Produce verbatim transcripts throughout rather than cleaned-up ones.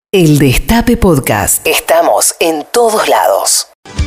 El Destape Podcast. Estamos en todos lados.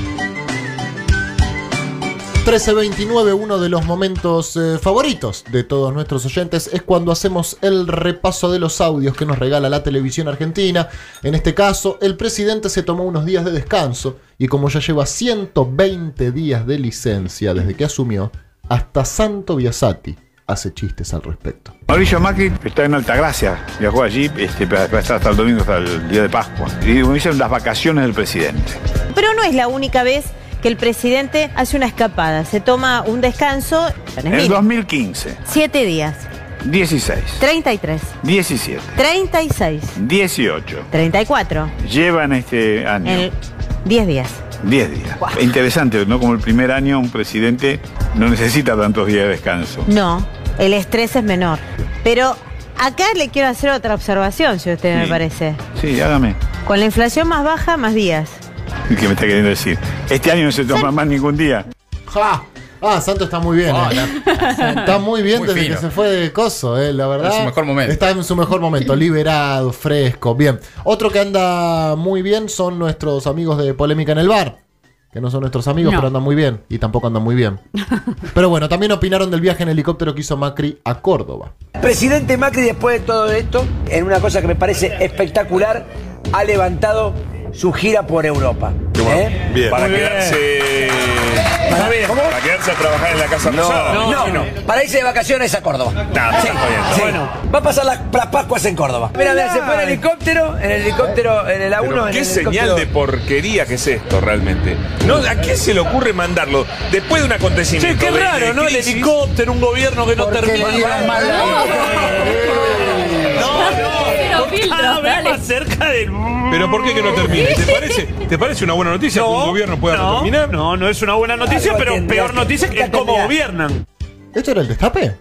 trece veintinueve, uno de los momentos eh, favoritos de todos nuestros oyentes es cuando hacemos el repaso de los audios que nos regala la televisión argentina. En este caso, el presidente se tomó unos días de descanso y como ya lleva ciento veinte días de licencia desde que asumió, hasta Santo Biasati hace chistes al respecto. Mauricio Macri está en Altagracia, viajó allí este, para estar hasta el domingo, hasta el día de Pascua. Y dicen las vacaciones del presidente. Pero no es la única vez que el presidente hace una escapada, se toma un descanso. En el dos mil quince. Siete días. dieciséis. treinta y tres. diecisiete. treinta y seis. dieciocho. treinta y cuatro. Llevan este año. El diez días. diez días. Wow. Interesante, ¿no? Como el primer año un presidente no necesita tantos días de descanso. No, el estrés es menor. Pero acá le quiero hacer otra observación, si usted sí. me parece. Sí, hágame. Con la inflación más baja, más días. ¿Qué me está queriendo decir? Este año no se toma ¿Sí? más ningún día. ¡Ja! Ah, Santo está muy bien. Oh, eh. la... Está muy bien muy desde fino. que se fue de coso, eh, la verdad. En su mejor momento. Está en su mejor momento, liberado, fresco, bien. Otro que anda muy bien son nuestros amigos de Polémica en el Bar. Que no son nuestros amigos, no. pero andan muy bien. Y tampoco andan muy bien. Pero bueno, también opinaron del viaje en helicóptero que hizo Macri a Córdoba. Presidente Macri, después de todo esto, en una cosa que me parece espectacular, ha levantado su gira por Europa. ¿Eh? Bien. Para Muy quedarse. Para, ¿Cómo? Para quedarse a trabajar en la Casa no, Rosada. No, no, no. Para irse de vacaciones a Córdoba. No, sí, está bien. Sí. Bueno, va a pasar las, las Pascuas en Córdoba. Mira, mira, se fue en helicóptero, en el helicóptero, en el A uno. ¿Qué en el señal de porquería que es esto realmente? ¿No? ¿A quién se le ocurre mandarlo después de un acontecimiento? Sí, qué de, raro, de ¿no? El helicóptero, un gobierno que no termina. Cada vez más cerca del... ¿Pero por qué que no termine? ¿Te parece, ¿te parece una buena noticia no, que un gobierno pueda no, terminar? No, no es una buena noticia, pero peor noticia es cómo gobiernan. ¿Esto era el destape?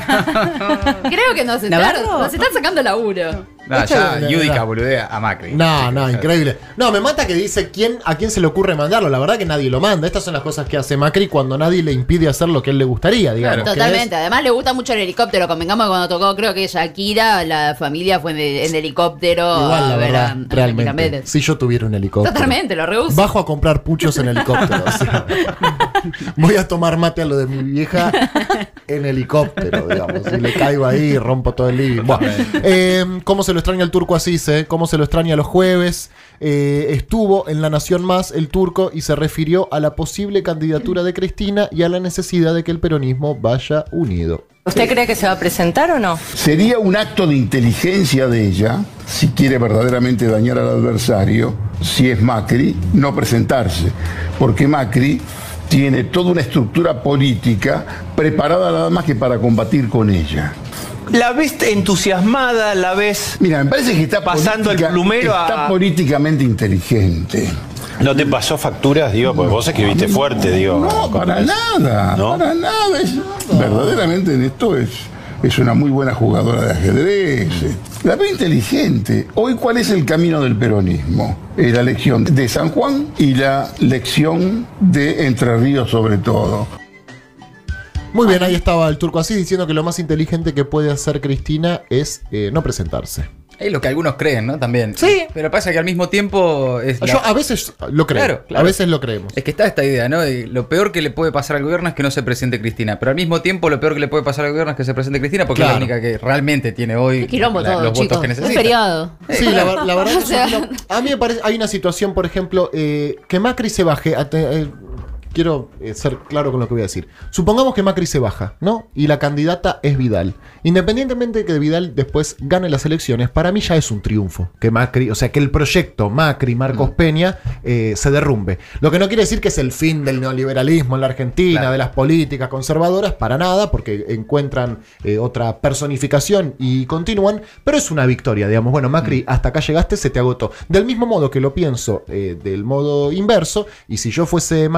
Creo que nos están, nos están sacando laburo. No, ya Yudica boludea a Macri. No, no, increíble. No, me mata que dice quién, a quién se le ocurre mandarlo. La verdad que nadie lo manda. Estas son las cosas que hace Macri cuando nadie le impide hacer lo que él le gustaría, digamos. Claro. Totalmente. Es... Además le gusta mucho el helicóptero. Convengamos que cuando tocó, creo que Shakira, la familia fue en, en helicóptero. Igual, la a ver, verdad, a, realmente. A si yo tuviera un helicóptero. Totalmente, lo rehúso. Bajo a comprar puchos en helicóptero. O sea, voy a tomar mate a lo de mi vieja en helicóptero, digamos. Y le caigo ahí y rompo todo el living. Bueno, eh, ¿cómo se lo extraña el turco así? ¿Eh? Cómo se lo extraña los jueves. Eh, estuvo en La Nación Más el turco y se refirió a la posible candidatura de Cristina y a la necesidad de que el peronismo vaya unido. ¿Usted cree que se va a presentar o no? Sería un acto de inteligencia de ella, si quiere verdaderamente dañar al adversario, si es Macri, no presentarse, porque Macri tiene toda una estructura política preparada nada más que para combatir con ella. ¿La ves entusiasmada? ¿La ves? Mira, me parece que está pasando política, el plumero a... Está políticamente inteligente. ¿No te pasó facturas, digo? Porque vos escribiste fuerte, digo. No, para nada, ¿no? Para nada. Es, verdaderamente en esto es, es una muy buena jugadora de ajedrez. La ve inteligente. Hoy, ¿cuál es el camino del peronismo? Eh, la lección de San Juan y la lección de Entre Ríos sobre todo. Muy bien, ahí estaba el turco así diciendo que lo más inteligente que puede hacer Cristina es eh, no presentarse. Es lo que algunos creen, ¿no? También. Sí. Pero pasa que al mismo tiempo... Es Yo la... a veces lo creo. Claro, claro. A veces lo creemos. Es que está esta idea, ¿no? Y lo peor que le puede pasar al gobierno es que no se presente Cristina. Pero al mismo tiempo lo peor que le puede pasar al gobierno es que se presente Cristina porque claro. es la única que realmente tiene hoy quilombo la, todo, los chicos. votos que necesita. Es feriado. Sí, la, la verdad o sea... que a mí me parece... Hay una situación, por ejemplo, eh, que Macri se baje... A te, eh, Quiero eh, ser claro con lo que voy a decir. Supongamos que Macri se baja, ¿no? Y la candidata es Vidal. Independientemente de que Vidal después gane las elecciones, para mí ya es un triunfo. Que Macri, o sea, que el proyecto Macri, Marcos Peña, eh, se derrumbe. Lo que no quiere decir que es el fin del neoliberalismo en la Argentina, claro. de las políticas conservadoras, para nada, porque encuentran eh, otra personificación y continúan, pero es una victoria, digamos. Bueno, Macri, mm. hasta acá llegaste, se te agotó. Del mismo modo que lo pienso eh, del modo inverso, y si yo fuese macrista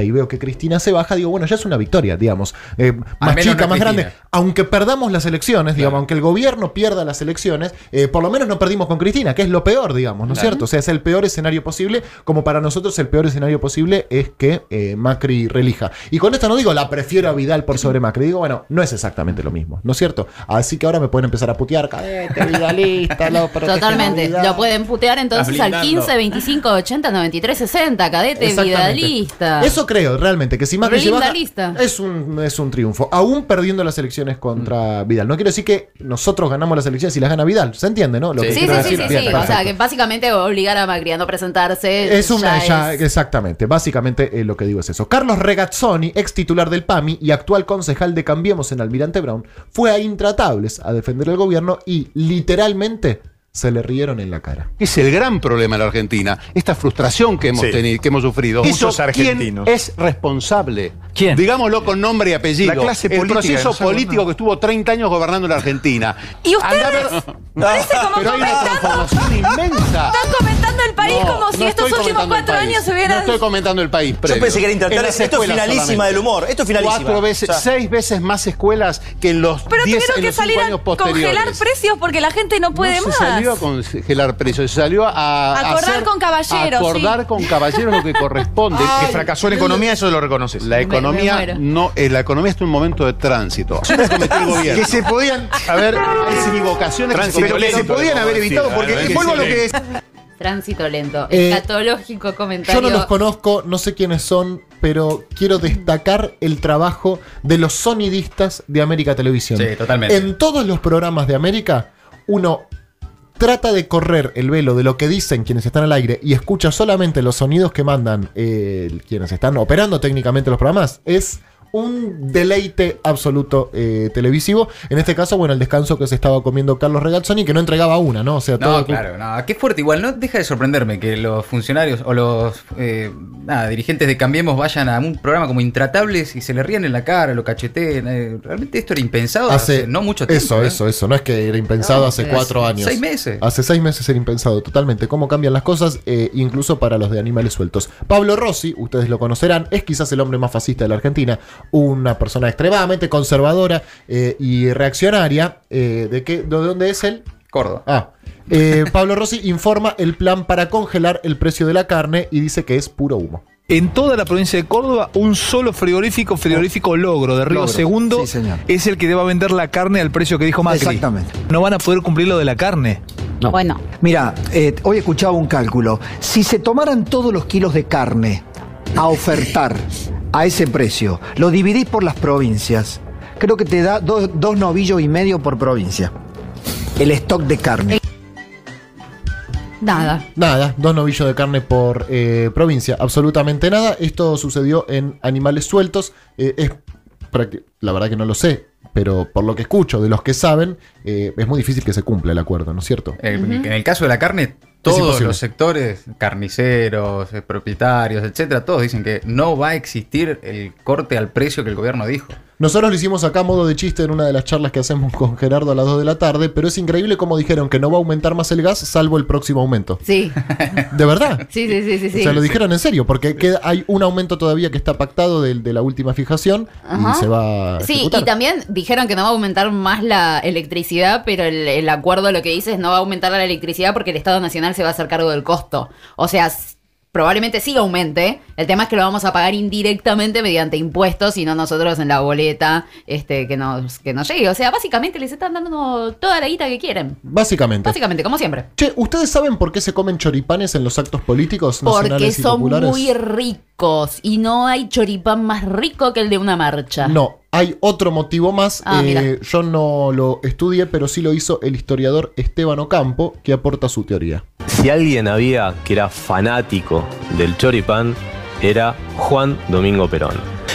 y veo que Cristina se baja, digo, bueno, ya es una victoria, digamos. Eh, más menos chica, no más Cristina. grande. Aunque perdamos las elecciones, digamos, aunque el gobierno pierda las elecciones, eh, por lo menos no perdimos con Cristina, que es lo peor, digamos, ¿no es Claro. cierto? O sea, es el peor escenario posible, como para nosotros el peor escenario posible es que eh, Macri relija. Y con esto no digo la prefiero a Vidal por sobre Macri, digo, bueno, no es exactamente lo mismo, ¿no es cierto? Así que ahora me pueden empezar a putear, cadete, vidalista, lo protege Totalmente. Vidal. Lo pueden putear entonces Estás al blindando. quince, veinticinco, ochenta, noventa y tres, sesenta. Cadete Exactamente. vidalista. Eso creo, realmente, que si Macri se Linda baja, lista. es un, es un triunfo. Aún perdiendo las elecciones contra Vidal. No quiero decir que nosotros ganamos las elecciones y las gana Vidal. ¿Se entiende, no? Lo Sí, que sí, quiero sí, decir. sí, sí, Bien, sí. O sea, perfecto. que básicamente obligar a Macri a no presentarse. Es una, ya ya- es- exactamente, básicamente eh, lo que digo es eso. Carlos Regazzoni, ex titular del P A M I y actual concejal de Cambiemos en Almirante Brown, fue a Intratables a defender el gobierno y literalmente se le rieron en la cara. Es el gran problema en la Argentina, esta frustración que hemos Sí. tenido, que hemos sufrido. Muchos Eso, argentinos. ¿quién es responsable? ¿Quién? Digámoslo con nombre y apellido. La clase el política proceso que nos ha político gobernado. que estuvo treinta años gobernando la Argentina. Y ustedes Andá a ver- parece como Pero hay una comentando- transformación inmensa. Están comentando el país No, como si no estos estoy últimos comentando el cuatro país. años se hubieran... No estoy comentando el país. previo. pensé que era intentar- En las esto es escuelas finalísima solamente. del humor, esto es finalísima. Cuatro veces, O sea- seis veces más escuelas que en los Pero diez tuvieron en que los cinco salir a años posteriores. congelar precios porque la gente no puede No se más. salió a congelar precios, se salió a Acordar hacer- con caballeros, acordar sí. con caballeros lo que corresponde. Ay, Que fracasó en economía, eso lo reconoces. La economía muero. no, eh, la economía está en un momento de tránsito. Eso lo cometió el gobierno. Que se podían, a ver, Hay equivocaciones que se pero que cometieron. se podían haber evitado, porque vuelvo a lo que es. Tránsito lento. Eh, Escatológico comentario. Yo no los conozco, no sé quiénes son, pero quiero destacar el trabajo de los sonidistas de América Televisión. Sí, totalmente. En todos los programas de América, uno trata de correr el velo de lo que dicen quienes están al aire y escucha solamente los sonidos que mandan eh, quienes están operando técnicamente los programas. Es un deleite absoluto eh, televisivo. En este caso, bueno, el descanso que se estaba comiendo Carlos Regazzoni, que no entregaba una, ¿no? O sea, todo No, claro, no. Qué fuerte. Igual no deja de sorprenderme que los funcionarios o los eh, nada, dirigentes de Cambiemos vayan a un programa como Intratables y se le rían en la cara, lo cacheteen. Eh, realmente esto era impensado hace, Hace no mucho tiempo. Eso, ¿eh? eso, eso. No es que era impensado No, hace hace cuatro años. seis meses. Hace seis meses era impensado, totalmente. Cómo cambian las cosas, eh, incluso para los de animales sueltos. Pablo Rossi, ustedes lo conocerán, es quizás el hombre más fascista de la Argentina. Una persona extremadamente conservadora eh, y reaccionaria. Eh, ¿De qué? ¿De dónde es él? Córdoba. Ah. Eh, Pablo Rossi informa el plan para congelar el precio de la carne y dice que es puro humo. En toda la provincia de Córdoba, un solo frigorífico, frigorífico Logro, de Río Logro. Segundo, Sí, señor. es el que deba vender la carne al precio que dijo Macri. Exactamente. No van a poder cumplir lo de la carne. No. Bueno. Mira, eh, hoy escuchaba un cálculo. Si se tomaran todos los kilos de carne a ofertar a ese precio, lo dividís por las provincias, creo que te da dos, dos novillos y medio por provincia. El stock de carne. Nada. Nada, dos novillos de carne por eh, provincia, absolutamente nada. Esto sucedió en animales sueltos. Eh, es prácti- la verdad que no lo sé, pero por lo que escucho de los que saben, eh, es muy difícil que se cumpla el acuerdo, ¿no es cierto? Eh, En el caso de la carne, todos imposible. los sectores, carniceros, eh, propietarios, etcétera, todos dicen que no va a existir el corte al precio que el gobierno dijo. Nosotros lo hicimos acá a modo de chiste en una de las charlas que hacemos con Gerardo a las dos de la tarde, pero es increíble cómo dijeron que no va a aumentar más el gas salvo el próximo aumento. Sí. ¿De verdad? Sí, sí, sí, sí. sí. O sea, lo dijeron en serio, porque queda- hay un aumento todavía que está pactado de, de la última fijación Ajá. y se va a Sí, ejecutar. y también dijeron que no va a aumentar más la electricidad, pero el, el acuerdo lo que dice es no va a aumentar la electricidad porque el Estado Nacional se va a hacer cargo del costo. O sea, s- probablemente sí aumente. El tema es que lo vamos a pagar indirectamente mediante impuestos y no nosotros en la boleta este, que, nos, que nos llegue. O sea, básicamente les están dando toda la guita que quieren. Básicamente. Básicamente, como siempre. Che, ¿ustedes saben por qué se comen choripanes en los actos políticos Porque nacionales y son populares? muy ricos y no hay choripán más rico que el de una marcha. No, hay otro motivo más. Ah, eh, mira. yo no lo estudié, pero sí lo hizo el historiador Esteban Ocampo, que aporta su teoría. Si alguien había que era fanático del choripán, era Juan Domingo Perón.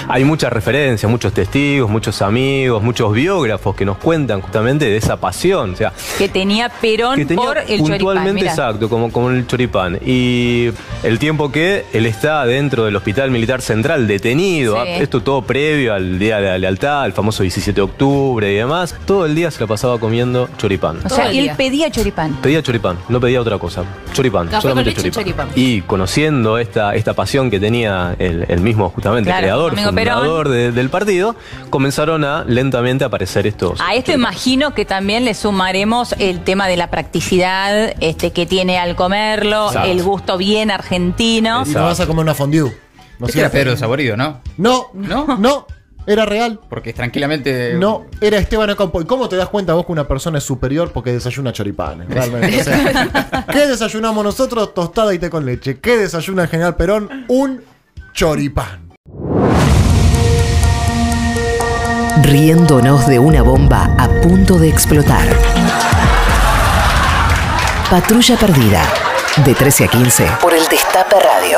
hay muchas referencias, muchos testigos, muchos amigos, muchos biógrafos que nos cuentan justamente de esa pasión. O sea, que tenía Perón que tenía por el choripán. puntualmente, Mirá. exacto, como, como el choripán. Y el tiempo que él está dentro del Hospital Militar Central, detenido, Sí. ah, esto todo previo al Día de la Lealtad, el famoso diecisiete de octubre y demás, todo el día se la pasaba comiendo choripán. O sea, él pedía choripán. Pedía choripán, no pedía otra cosa. Choripán, Café solamente con leche y choripán. choripán. Y conociendo esta, esta pasión que tenía el, el mismo, justamente, Claro, creador, amigo fundador de- del partido, comenzaron a lentamente aparecer estos. A esto imagino que también le sumaremos el tema de la practicidad este, que tiene al comerlo, Exacto. el gusto bien argentino. Y no vas a comer una fondue. ¿No Este era Pedro Saborido, ¿no? No, ¿No? no, era real. Porque tranquilamente. No, era Esteban Ocampo. ¿Y cómo te das cuenta vos que una persona es superior porque desayuna choripanes? Realmente. O sea, ¿qué desayunamos nosotros? Tostada y té con leche. ¿Qué desayuna el general Perón? Un choripán. Riéndonos de una bomba a punto de explotar. Patrulla Perdida. De trece a quince por el Destape Radio.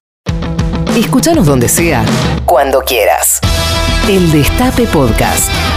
Escúchanos donde sea, cuando quieras. El Destape Podcast.